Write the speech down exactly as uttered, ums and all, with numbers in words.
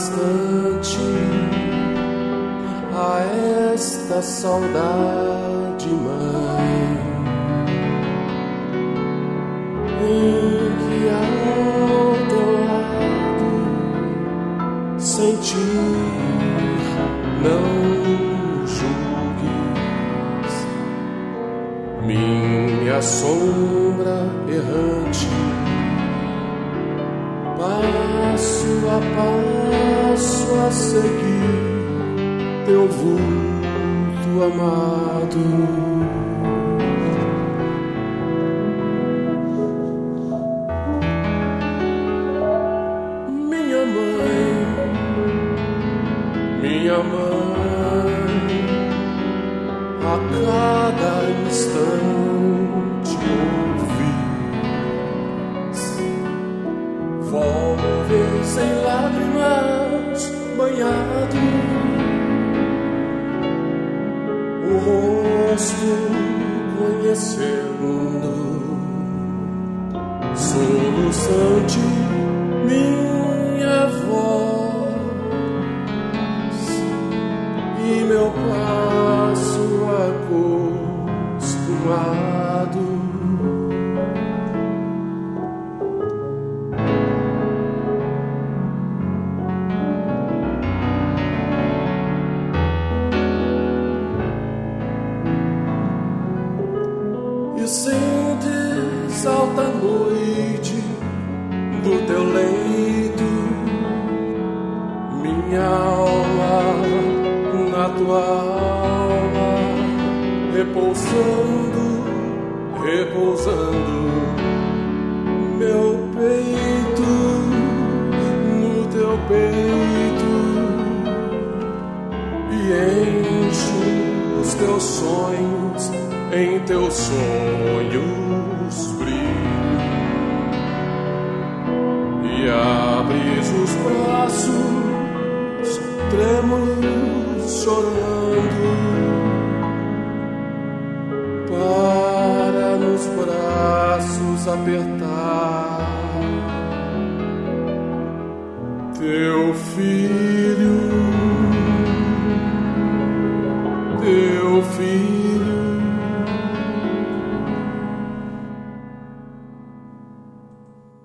instante a esta saudade, mãe, em que ao teu lado sentir não julgues minha sombra errante, passo a passo a seguir teu vulto amado. Minha mãe, minha mãe, a cada instante ouvis volves em lágrimas banhado, o rosto conhecendo, soluçante minha voz e meu passo acostumado. E sentes alta noite do teu leito, minha alma na tua alma, repousando, repousando, meu peito no teu peito, e encho os teus sonhos, em teus sonhos brilho, e abres os braços trêmulos chorando, para nos braços apertar teu filho, teu filho.